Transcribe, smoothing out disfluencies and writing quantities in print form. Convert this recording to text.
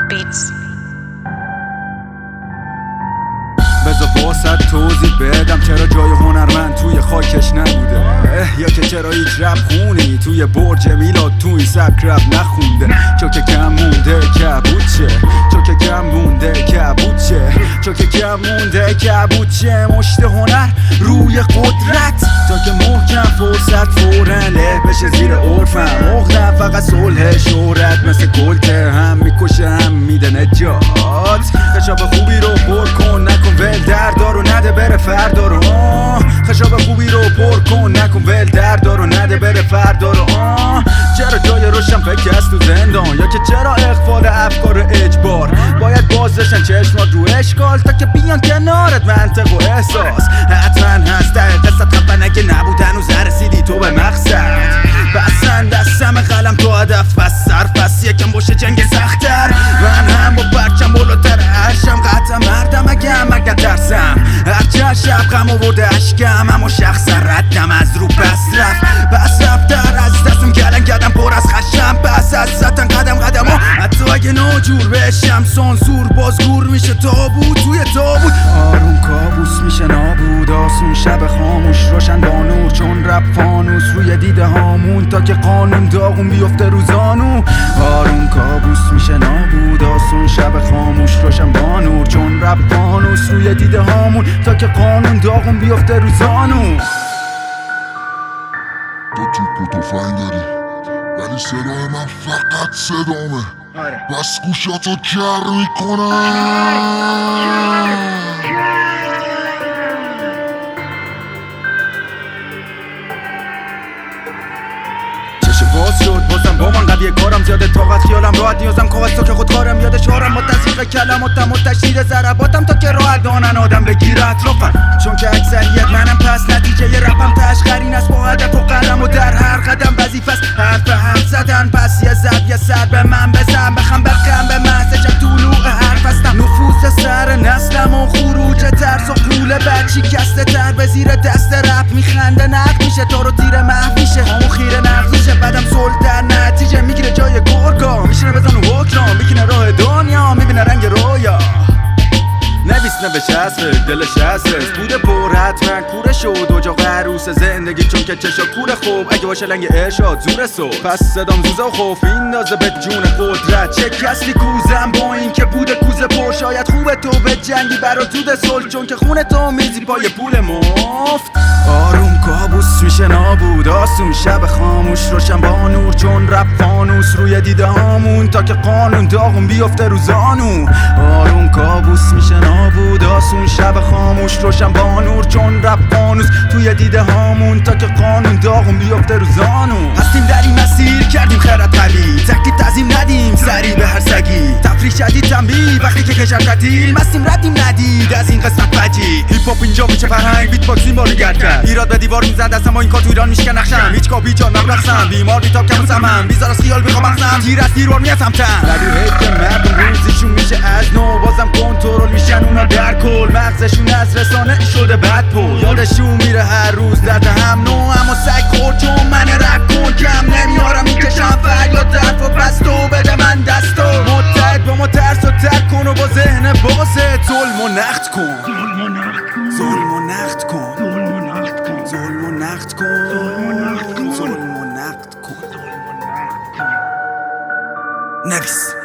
Beats. بذار واسط توضیح بدم چرا جای هنرمند توی خاکش نبوده، یا که چرا هیچ رپ خونی توی برج میلاد تو این سبک رپ نخونده. چون که کم مونده کبوچه، چون که کم مونده کبوچه، چون که کم مونده کبوچه. مشت هنر روی قدرت تا که محکم فرصت فورنه بشه زیر عرفم مخدم فقط صلح شهرت مثل گلته هم میکشه هم میده نجات. خشاب خوبی رو پر کن نکن ول دردار و نده بره فردا رو. خشاب خوبی رو پر کن نکن ول دردار و نده بره فردا رو. چرا جای روشن فکر است تو زندان، یا که چرا اخفال افکار اجبار باید بازشن چشمات رو اشکال تا که بیان کنارت منطق و احساس. حتما هست در قصت خفن اگه نبود هنوز نرسیدی تو به مقصد. بسن دستم قلم تو هدف بس صرف بس یکم باشه جنگ سخت‌تر. من هم با برچم بالاتر عرشم قطع مردم اگه ترسم هرچه شب غم آورده اشکم اما شخص ردم از رو بس رفتر از دستم گلن کردم پر از خشم بس از زدن قدم و حتی اگه ناجور بشم سانسور بازگور میشه تابوت توی تابوت. آروم کابوس میشه نابود آسون شب خاموش روشن با نور چون رپ فانوس روی دیده هامون تا که قانون داغون بیفته روزانو. آروم کابوس میشه نابود آسون شب خاموش روشن با نور چون رپ فانوس روی دیده هامون تا که قانون داغون بیفته روزانو. تو توپ و تفنگ داری ولی صدای من فقط صدامه، بس گوشاتو کر میکنم. باز شد بازم با من قویه کارم زیاده طاقت خیالم راحت نیازم کاغذ تا که خودکارم یاد شعرم با تصدیق کلماتم و تشدید ضرباتم تا که راحت دانن آدم بگیره اطرافم. چون که اکثریت منم پس نتیجه رپم تشقرین است با هدف و قلم و در هر قدم وظیفه است حرف زدن. پس یه ضرب یه سر به من بزن بخم بخم به محض طلوع حرف هستم. نفوذ سر نسلم و خروج ترس و قول بد شکسته تر به زیر دست رپ میخنده نقد میشه تا رو تیر محو میشه همون خیره نقد میشه بعدم سلط در نتیجه میگیره جای گرگا میشینه بزن و حکرام میکنه راه دنیا میبینه رنگ رویا. نویس نوش هست دلش هست بوده پر حتما کوره شد اجاق عروس زندگی چون که چشا کوره خوب اگه باشه لنگ ارشاد زور صبح پس صدام زوزه و خوف این نازه به جون قدرت چه کسی کوزم با این که بوده کوزه پر شاید خوبه تو به جنگی برا دود صلح چون که خونه تو میزی پای پول مفت. آروم کابوس میشه نابود آسون شب خاموش روشن با نور چون رپ فانوس روی دیده هامون تا که قانون داغون بیفته روزانو. آروم کابوس میشه نابود آسون شب خاموش روشن با نور چون رپ فانوس توی دیده هامون تا که قانون داغون بیفته روزانو. هستیم در این مسیر کردیم خیرت قوی تکلیف تعظیم ندیم سریع به هر سگی تفریح شدید تنبیه وقتی که کشر قتیل مستیم ردیم ندید از این قسمت فجی. هیپ هاپ اینجا میشه فرهنگ بیت باکسین باری گرد کرد ایراد به دیوار میزن دستم با این کار تو ایران میشکن نقشم هیچ کاپی جان نبرخصم بیمار بیتاب کم سمم بیزار از خیال بخوام بخزم تیر از تیروار میتم تن ولی حیف که مردم روزیشون میشه از نو بازم کنترل میشن اونا در کل مغزشون از رسانه شده بد پول یادشون میره هر روز درد هم نو اما سگ خور چون من رپ کن کم نمیارم میکشم فریاد درد و بس تو بده من دستو متحد با ما ترس و ترک کن و با ذهن بازه ظلم و نقد کن ظلم و نقد کن ظلم و نقد کن ظلم و نقد کن نویس